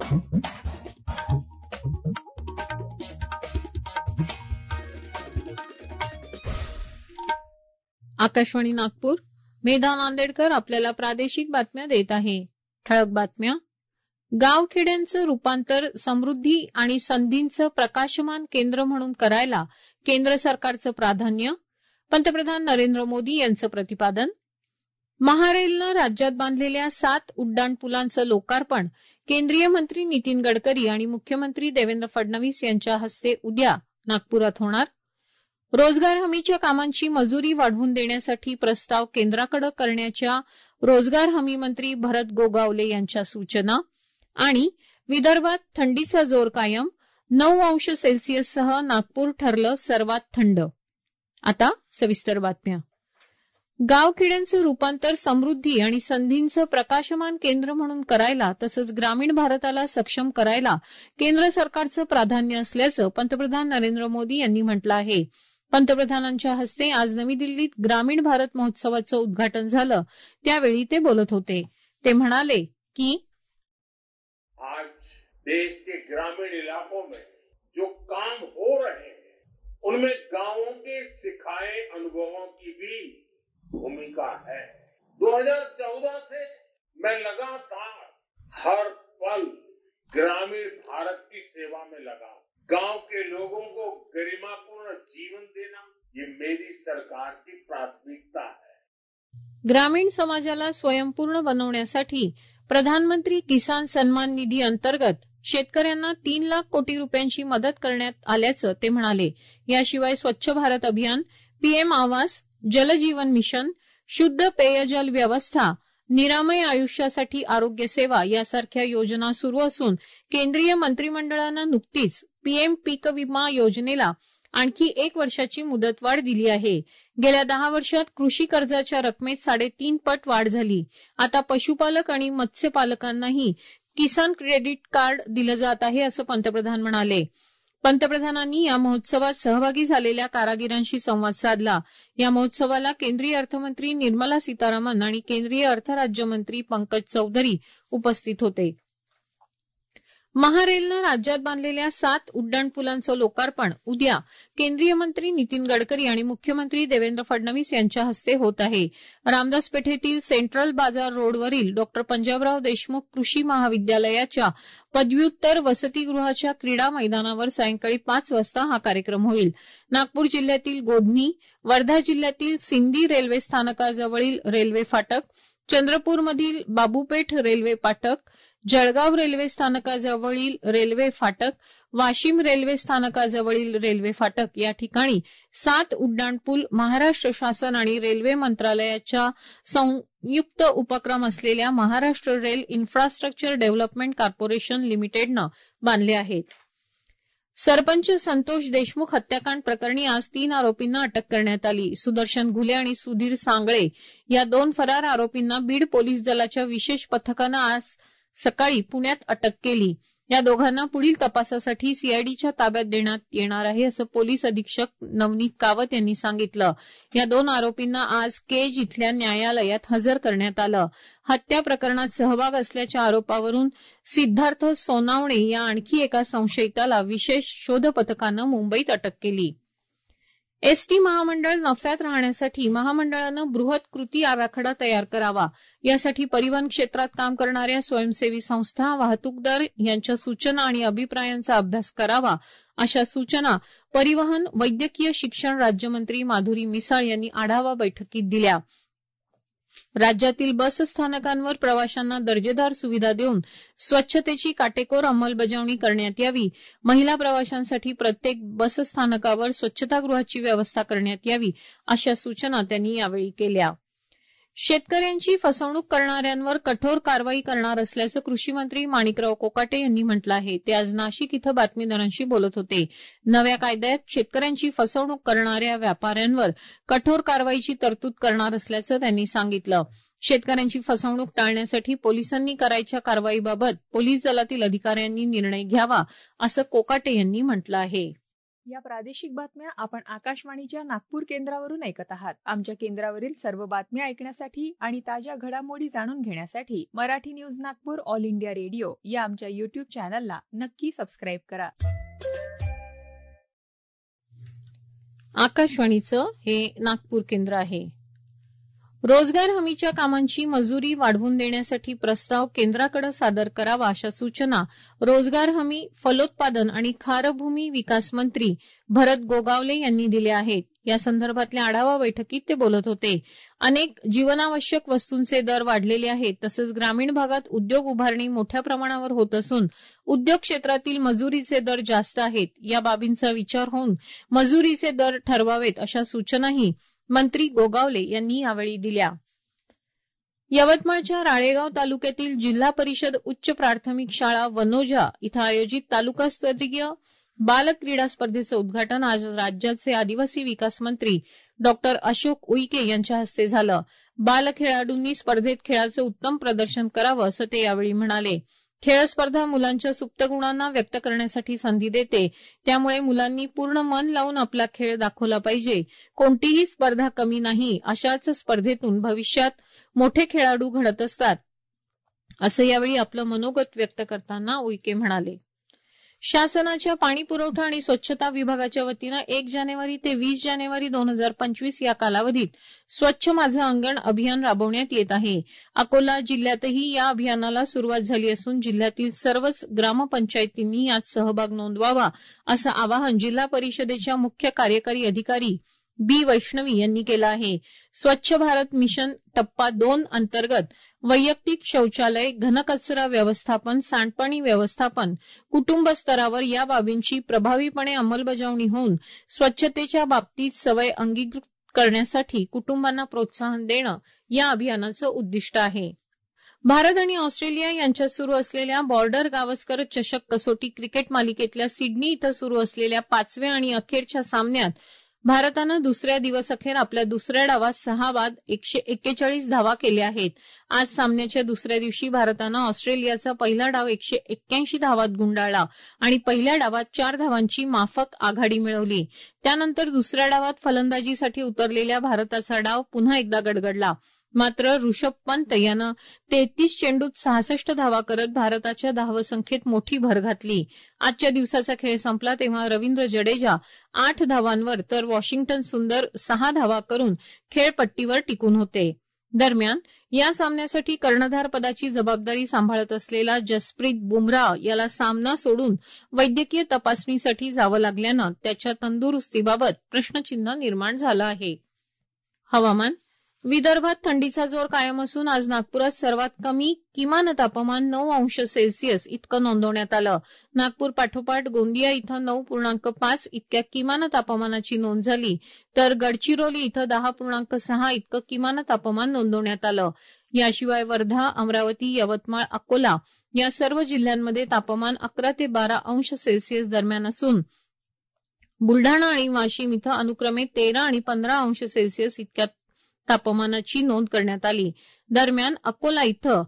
आकाशवाणी नागपूर. मेधा नांदेडकर आपल्याला प्रादेशिक बातम्या देत आहे. ठळक बातम्या. गावखेड्यांचं रूपांतर समृद्धी आणि संधींचं प्रकाशमान केंद्र म्हणून करायला केंद्र सरकारचं प्राधान्य. पंतप्रधान नरेंद्र मोदी यांचं प्रतिपादन. महारेलनं राज्यात बांधलेल्या 7 उड्डाणपुलांचं लोकार्पण केंद्रीय मंत्री नितीन गडकरी आणि मुख्यमंत्री देवेंद्र फडणवीस यांच्या हस्ते उद्या नागपुरात होणार. रोजगार हमीच्या कामांची मजुरी वाढवून देण्यासाठी प्रस्ताव केंद्राकडे करण्याच्या रोजगार हमी मंत्री भरत गोगावले यांच्या सूचना. आणि विदर्भात थंडीचा जोर कायम, 9 अंश सेल्सिअससह नागपूर ठरलं सर्वात थंड. आता सविस्तर बातम्या. गावखेड्यांचं रूपांतर समृद्धी आणि संधींचं प्रकाशमान केंद्र म्हणून करायला तसंच ग्रामीण भारताला सक्षम करायला केंद्र सरकारचं प्राधान्य असल्याचं पंतप्रधान नरेंद्र मोदी यांनी म्हटलं आहे. पंतप्रधानांच्या हस्ते आज नवी दिल्लीत ग्रामीण भारत महोत्सवाचं उद्घाटन झालं त्यावेळी ते बोलत होते. ते म्हणाले की आज देश के ग्रामीण इलाकों में जो काम हो रहे हैं उनमें गांवों के सिखाए अनुभवों की भी भूमिका है. 2014 से मैं लगातार हर पल ग्रामीण भारत की सेवा में लगा. गांव के लोगों को गरिमापूर्ण जीवन देना ये मेरी सरकार की प्राथमिकता है. ग्रामीण समाजाला स्वयंपूर्ण बनवण्यासाठी प्रधानमंत्री किसान सन्मान निधी अंतर्गत शेतकऱ्यांना 3 लाख कोटी रुपयांची मदत करण्यात आल्याचं ते म्हणाले. याशिवाय स्वच्छ भारत अभियान, पीएम आवास, जलजीवन मिशन, शुद्ध पेयजल व्यवस्था, निरामय आयुष्यासाठी आरोग्य सेवा यासारख्या योजना सुरू असून केंद्रीय मंत्रिमंडळानं नुकतीच पीएम पीक विमा योजनेला आणखी 1 वर्षाची मुदतवाढ दिली आहे. गेल्या 10 वर्षात कृषी कर्जाच्या रकमेत 3.5 पट वाढ झाली. आता पशुपालक आणि मत्स्यपालकांनाही किसान क्रेडिट कार्ड दिलं जात आहे असं पंतप्रधान म्हणाले. पंतप्रधानांनी या महोत्सवात सहभागी झालेल्या कारागिरांशी संवाद साधला. या महोत्सवाला केंद्रीय अर्थमंत्री निर्मला सीतारामन आणि केंद्रीय अर्थ राज्यमंत्री पंकज चौधरी उपस्थित होते. महारेलनं राज्यात बांधलेल्या 7 उड्डाणपुलांचं लोकार्पण उद्या केंद्रीय मंत्री नितीन गडकरी आणि मुख्यमंत्री देवेंद्र फडणवीस यांच्या हस्ते होत आहे. रामदास पेठेतील सेंट्रल बाजार रोडवरील डॉ. पंजाबराव देशमुख कृषी महाविद्यालयाच्या पदव्युत्तर वसतिगृहाच्या क्रीडा मैदानावर सायंकाळी 5 वाजता हा कार्यक्रम होईल. नागपूर जिल्ह्यातील गोधनी, वर्धा जिल्ह्यातील सिंदी रेल्वे स्थानकाजवळील रेल्वे फाटक, चंद्रपूरमधील बाबूपेठ रेल्वे फाटक, जळगाव रेल्वे स्थानकाजवळील रेल्वे फाटक, वाशिम रेल्वे स्थानकाजवळील रेल्वे फाटक या ठिकाणी 7 उड्डाणपूल महाराष्ट्र शासन आणि रेल्वे मंत्रालयाच्या संयुक्त उपक्रम असलेल्या Maharashtra rail infrastructure development corporation लिमिटेडनं बांधले आहेत. सरपंच संतोष देशमुख हत्याकांड प्रकरणी आज 3 आरोपींना अटक करण्यात आली. सुदर्शन घुले आणि सुधीर सांगळे या 2 फरार आरोपींना बीड पोलीस दलाच्या विशेष पथकानं आज सकाळी पुण्यात अटक केली. या दोघांना पुढील तपासासाठी सीआयडीच्या ताब्यात देण्यात येणार आहे असं पोलीस अधीक्षक नवनीत कावत यांनी सांगितलं. या 2 आरोपींना आज केज इथल्या न्यायालयात हजर करण्यात आलं. हत्या प्रकरणात सहभाग असल्याच्या आरोपावरून सिद्धार्थ सोनावणे या आणखी एका संशयिताला विशेष शोध पथकानं मुंबईत अटक केली. एसटी महामंडळ नफ्यात राहण्यासाठी महामंडळानं बृहत कृती आराखडा तयार करावा. यासाठी परिवहन क्षेत्रात काम करणाऱ्या स्वयंसेवी संस्था, वाहतूकदार यांच्या सूचना आणि अभिप्रायांचा अभ्यास करावा अशा सूचना परिवहन वैद्यकीय शिक्षण राज्यमंत्री माधुरी मिसाळ यांनी आढावा बैठकीत दिल्या. राज्यातील बस स्थानकांवर प्रवाशांना दर्जेदार सुविधा देऊन स्वच्छतेची काटेकोर अंमलबजावणी करण्यात यावी. महिला प्रवाशांसाठी प्रत्येक बस स्थानकावर स्वच्छतागृहाची व्यवस्था करण्यात यावी अशा सूचना त्यांनी यावेळी केल्या. शेतकऱ्यांची फसवणूक करणाऱ्यांवर कठोर कारवाई करणार असल्याचं कृषी मंत्री माणिकराव कोकाटे यांनी म्हटलं आहे. ते आज नाशिक इथं बातमीदारांशी बोलत होते. नव्या कायद्यात शेतकऱ्यांची फसवणूक करणाऱ्या व्यापाऱ्यांवर कठोर कारवाईची तरतूद करणार असल्याचं त्यांनी सांगितलं. शेतकऱ्यांची फसवणूक टाळण्यासाठी पोलिसांनी करायच्या कारवाईबाबत पोलीस दलातील अधिकाऱ्यांनी निर्णय घ्यावा असं कोकाटे यांनी म्हटलं आहे. या प्रादेशिक बातम्या आपण आकाशवाणीच्या नागपूर केंद्रावरून ऐकत आहात. आमच्या केंद्रावरील सर्व बातम्या ऐकण्यासाठी आणि ताज्या घडामोडी जाणून घेण्यासाठी Marathi news Nagpur all India radio या आमच्या युट्यूब चॅनलला नक्की सबस्क्राईब करा. आकाशवाणीचं हे नागपूर केंद्र आहे. रोजगार हमीच्या कामांची मजुरी वाढवून देण्यासाठी प्रस्ताव केंद्राकडे सादर करावा अशा सूचना रोजगार हमी, फलोत्पादन आणि खारभूमी विकास मंत्री भरत गोगावले यांनी दिल्या आहेत. या संदर्भातल्या आढावा बैठकीत ते बोलत होते. अनेक जीवनावश्यक वस्तूंचे दर वाढलेले आहेत. तसंच ग्रामीण भागात उद्योग उभारणी मोठ्या प्रमाणावर होत असून उद्योग क्षेत्रातील मजुरीचे दर जास्त आहेत. या बाबींचा विचार होऊन मजुरीचे दर ठरवावेत अशा सूचनाही मंत्री गोगावले यांनी यावेळी दिल्या. यवतमाळच्या राळेगाव तालुक्यातील जिल्हा परिषद उच्च प्राथमिक शाळा वनोजा इथं आयोजित तालुकास्तरीय बाल क्रीडा स्पर्धेचं उद्घाटन आज राज्याचे आदिवासी विकास मंत्री डॉ. अशोक उईके यांच्या हस्ते झालं. बाल खेळाडूंनी स्पर्धेत खेळाचं उत्तम प्रदर्शन करावं असं ते यावेळी म्हणाले. खेळ स्पर्धा मुलांच्या सुप्त गुणांना व्यक्त करण्यासाठी संधी देते. त्यामुळे मुलांनी पूर्ण मन लावून आपला खेळ दाखवला पाहिजे. कोणतीही स्पर्धा कमी नाही. अशाच स्पर्धेतून भविष्यात मोठे खेळाडू घडत असतात असं यावेळी आपलं मनोगत व्यक्त करताना उईके म्हणाले. शासनाच्या पाणी पुरवठा आणि स्वच्छता विभागाच्या वतीनं 1 जानेवारी ते 20 जानेवारी 2025 या कालावधीत स्वच्छ माझं अंगण अभियान राबवण्यात येत आहे. अकोला जिल्ह्यातही या अभियानाला सुरुवात झाली असून जिल्ह्यातील सर्वच ग्रामपंचायतींनी यात सहभाग नोंदवावा असं आवाहन जिल्हा परिषदेच्या मुख्य कार्यकारी अधिकारी बी वैष्णवी यांनी केलं आहे. स्वच्छ भारत मिशन टप्पा 2 अंतर्गत वैयक्तिक शौचालय, घनकचरा व्यवस्थापन, सांडपाणी व्यवस्थापन, कुटुंब स्तरावर या बाबींची प्रभावीपणे अंमलबजावणी होऊन स्वच्छतेच्या बाबतीत सवय अंगीकृत करण्यासाठी कुटुंबांना प्रोत्साहन देणं या अभियानाचं उद्दिष्ट आहे. भारत आणि ऑस्ट्रेलिया यांच्यात सुरू असलेल्या बॉर्डर गावस्कर चषक कसोटी क्रिकेट मालिकेतल्या सिडनी इथं सुरू असलेल्या 5व्या आणि अखेरच्या सामन्यात भारतानं दुसऱ्या दिवस अखेर आपल्या दुसऱ्या डावात 6 बाद 141 धावा केल्या आहेत. आज सामन्याच्या दुसऱ्या दिवशी भारतानं ऑस्ट्रेलियाचा पहिला डाव 181 धावात गुंडाळला आणि पहिल्या डावात 4 धावांची माफक आघाडी मिळवली. त्यानंतर दुसऱ्या डावात फलंदाजीसाठी उतरलेल्या भारताचा डाव पुन्हा एकदा गडगडला. मात्र ऋषभ पंत यानं 33 चेंडूत 66 धावा करत भारताच्या धावसंख्येत मोठी भर घातली. आजच्या दिवसाचा खेळ संपला तेव्हा रवींद्र जडेजा 8 धावांवर तर वॉशिंग्टन सुंदर 6 धावा करून खेळपट्टीवर टिकून होते. दरम्यान या सामन्यासाठी कर्णधार पदाची जबाबदारी सांभाळत असलेला जसप्रीत बुमराह याला सामना सोडून वैद्यकीय तपासणीसाठी जावं लागल्यानं त्याच्या तंदुरुस्तीबाबत प्रश्नचिन्ह निर्माण झालं आहे. हवामान. विदर्भात थंडीचा जोर कायम असून आज नागपुरात सर्वात कमी किमान तापमान 9 अंश सेल्सिअस इतकं नोंदवण्यात आलं. नागपूर पाठोपाठ गोंदिया इथं 9.5 इतक्या किमान तापमानाची नोंद झाली तर गडचिरोली इथं 10.6 इतकं किमान तापमान नोंदवण्यात आलं. याशिवाय वर्धा, अमरावती, यवतमाळ, अकोला या सर्व जिल्ह्यांमध्ये तापमान 11 ते 12 अंश सेल्सिअस दरम्यान असून बुलढाणा आणि वाशिम इथं अनुक्रमे 13 आणि 15 अंश सेल्सिअस इतक्या तापमानाची नोंद करण्यात आली. दरम्यान अकोला इथं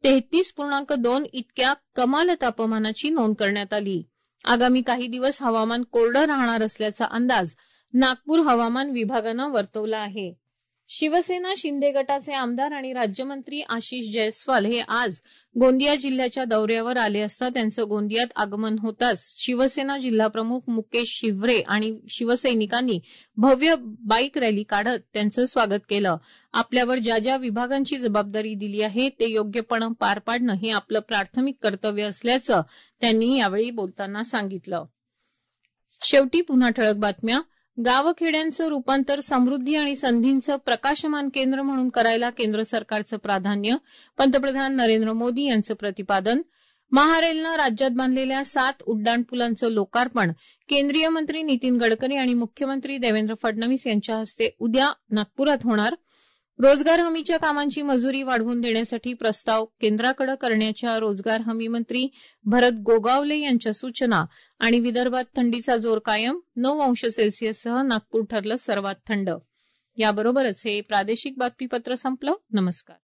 33.2 इतक्या कमाल तापमानाची नोंद करण्यात आली. आगामी काही दिवस हवामान कोरडं राहणार असल्याचा अंदाज नागपूर हवामान विभागानं वर्तवला आहे. शिवसेना शिंदे गटाचे आमदार आणि राज्यमंत्री आशिष जयस्वाल हे आज गोंदिया जिल्ह्याच्या दौऱ्यावर आले असता त्यांचं गोंदियात आगमन होताच शिवसेना जिल्हाप्रमुख मुकेश शिवरे आणि शिवसैनिकांनी भव्य बाईक रॅली काढत त्यांचं स्वागत केलं. आपल्यावर ज्या ज्या विभागांची जबाबदारी दिली आहे ते योग्यपणे पार पाडणं हे आपलं प्राथमिक कर्तव्य असल्याचं त्यांनी यावेळी बोलताना सांगितलं. शेवटी पुन्हा ठळक बातम्या. गावखेड्यांचं रूपांतर समृद्धी आणि संधींचं प्रकाशमान केंद्र म्हणून करायला केंद्र सरकारचं प्राधान्य. पंतप्रधान नरेंद्र मोदी यांचं प्रतिपादन. महारेलनं राज्यात बांधलेल्या 7 उड्डाणपुलांचं लोकार्पण केंद्रीय मंत्री नितीन गडकरी आणि मुख्यमंत्री देवेंद्र फडणवीस यांच्या हस्ते उद्या नागपुरात होणार. रोजगार हमीच्या कामांची मजुरी वाढवून देण्यासाठी प्रस्ताव केंद्राकडे करण्याच्या रोजगार हमी मंत्री भरत गोगावले यांच्या सूचना. आणि विदर्भात थंडीचा जोर कायम, 9 अंश सेल्सिअससह नागपूर ठरलं सर्वात थंड. याबरोबरच हे प्रादेशिक बातमीपत्र संपलं. नमस्कार.